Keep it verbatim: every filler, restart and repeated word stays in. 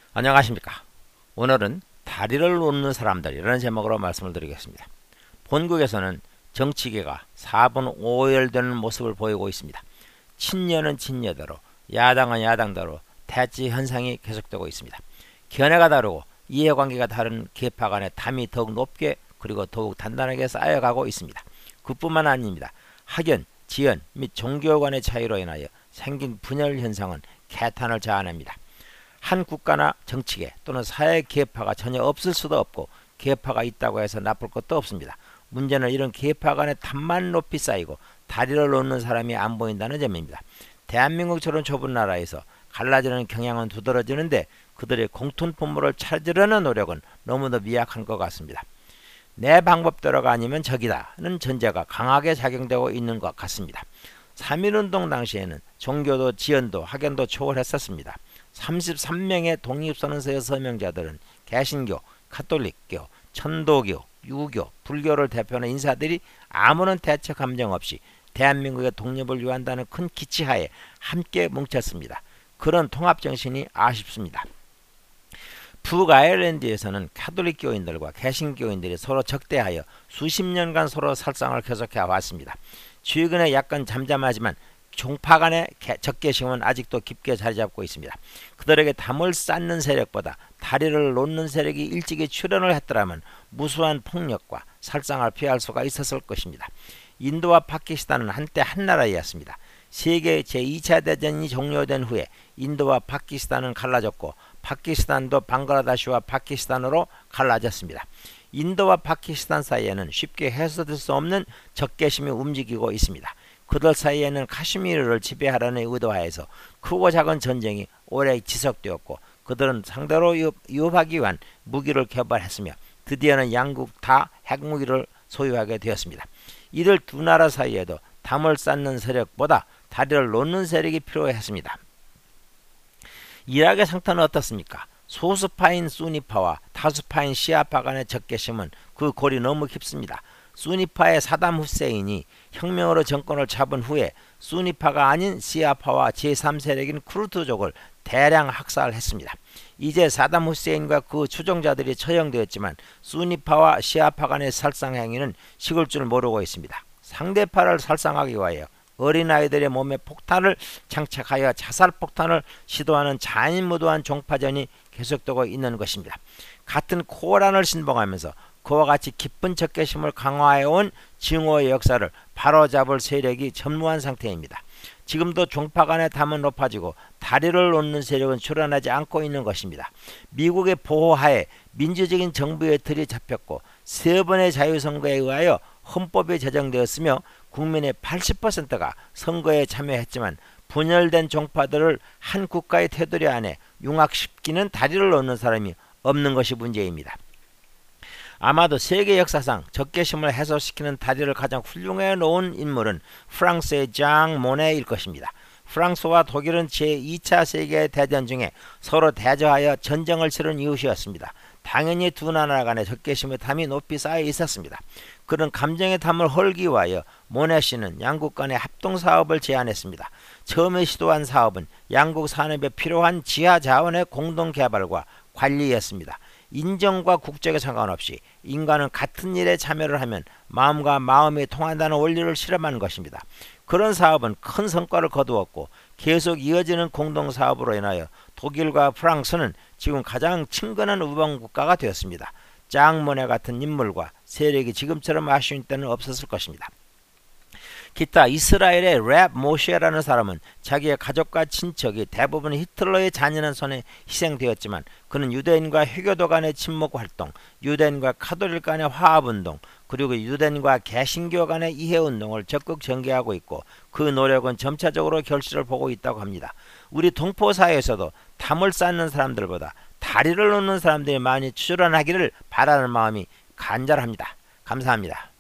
안녕하십니까. 오늘은 다리를 놓는 사람들이라는 제목으로 말씀을 드리겠습니다. 본국에서는 정치계가 사분오열되는 모습을 보이고 있습니다. 친여는 친여대로, 야당은 야당대로 대치 현상이 계속되고 있습니다. 견해가 다르고 이해관계가 다른 계파 간의 담이 더욱 높게 그리고 더욱 단단하게 쌓여가고 있습니다. 그뿐만 아닙니다. 학연, 지연 및 종교 간의 차이로 인하여 생긴 분열 현상은 개탄을 자아냅니다. 한 국가나 정치계 또는 사회 계파가 전혀 없을 수도 없고 계파가 있다고 해서 나쁠 것도 없습니다. 문제는 이런 계파 간의 담만 높이 쌓이고 다리를 놓는 사람이 안 보인다는 점입니다. 대한민국처럼 좁은 나라에서 갈라지는 경향은 두드러지는데 그들의 공통분모를 찾으려는 노력은 너무도 미약한 것 같습니다. 내 방법대로가 아니면 적이다는 전제가 강하게 작용되고 있는 것 같습니다. 삼일운동 당시에는 종교도 지연도 학연도 초월했었습니다. 삼십삼 명의 독립선언서의 서명자들은 개신교, 카톨릭교, 천도교, 유교, 불교를 대표하는 인사들이 아무런 대처 감정 없이 대한민국의 독립을 위한다는 큰 기치하에 함께 뭉쳤습니다. 그런 통합정신이 아쉽습니다. 북아일랜드에서는 카톨릭 교인들과 개신교인들이 서로 적대하여 수십 년간 서로 살상을 계속해 왔습니다. 최근에 약간 잠잠하지만 종파 간의 적개심은 아직도 깊게 자리잡고 있습니다. 그들에게 담을 쌓는 세력보다 다리를 놓는 세력이 일찍이 출현을 했더라면 무수한 폭력과 살상을 피할 수가 있었을 것입니다. 인도와 파키스탄은 한때 한 나라였습니다. 세계 제이 차 대전이 종료된 후에 인도와 파키스탄은 갈라졌고 파키스탄도 방글라데시와 파키스탄으로 갈라졌습니다. 인도와 파키스탄 사이에는 쉽게 해소될 수 없는 적개심이 움직이고 있습니다. 그들 사이에는 카슈미르를 지배하려는 의도하에서 크고 작은 전쟁이 오래 지속되었고 그들은 상대로 유업하기 위한 무기를 개발했으며 드디어는 양국 다 핵무기를 소유하게 되었습니다. 이들 두 나라 사이에도 담을 쌓는 세력보다 다리를 놓는 세력이 필요했습니다. 이락의 상태는 어떻습니까? 소수파인 수니파와 다수파인 시아파 간의 적개심은 그 골이 너무 깊습니다. 수니파의 사담 후세인이 혁명으로 정권을 잡은 후에 수니파가 아닌 시아파와 제삼 세력인 쿠르드족을 대량 학살했습니다. 이제 사담 후세인과 그 추종자들이 처형되었지만 수니파와 시아파 간의 살상 행위는 식을 줄 모르고 있습니다. 상대파를 살상하기 위하여 어린아이들의 몸에 폭탄을 장착하여 자살폭탄을 시도하는 잔인무도한 종파전이 계속되고 있는 것입니다. 같은 코란을 신봉하면서 그와 같이 깊은 적개심을 강화해온 증오의 역사를 바로잡을 세력이 전무한 상태입니다. 지금도 종파 간의 담은 높아지고 다리를 놓는 세력은 출현하지 않고 있는 것입니다. 미국의 보호하에 민주적인 정부의 틀이 잡혔고 세 번의 자유선거에 의하여 헌법이 제정되었으며 국민의 팔십 퍼센트가 선거에 참여했지만 분열된 종파들을 한 국가의 테두리 안에 융합시키는 다리를 놓는 사람이 없는 것이 문제입니다. 아마도 세계 역사상 적개심을 해소시키는 다리를 가장 훌륭해 놓은 인물은 프랑스의 장 모네일 것입니다. 프랑스와 독일은 제이 차 세계대전 중에 서로 대조하여 전쟁을 치른 이웃이었습니다. 당연히 두 나라 간의 적개심의 담이 높이 쌓여 있었습니다. 그런 감정의 담을 헐기 위하여 모네 씨는 양국 간의 합동사업을 제안했습니다. 처음에 시도한 사업은 양국 산업에 필요한 지하 자원의 공동개발과 관리였습니다. 인정과 국적에 상관없이 인간은 같은 일에 참여를 하면 마음과 마음이 통한다는 원리를 실험하는 것입니다. 그런 사업은 큰 성과를 거두었고 계속 이어지는 공동사업으로 인하여 독일과 프랑스는 지금 가장 친근한 우방국가가 되었습니다. 장 모네 같은 인물과 세력이 지금처럼 아쉬운 때는 없었을 것입니다. 기타 이스라엘의 랩 모셰라는 사람은 자기의 가족과 친척이 대부분 히틀러의 잔인한 손에 희생되었지만 그는 유대인과 회교도 간의 친목활동, 유대인과 카톨릭 간의 화합운동, 그리고 유대인과 개신교 간의 이해운동을 적극 전개하고 있고 그 노력은 점차적으로 결실을 보고 있다고 합니다. 우리 동포사회에서도 담을 쌓는 사람들보다 다리를 놓는 사람들이 많이 출현하기를 바라는 마음이 간절합니다. 감사합니다.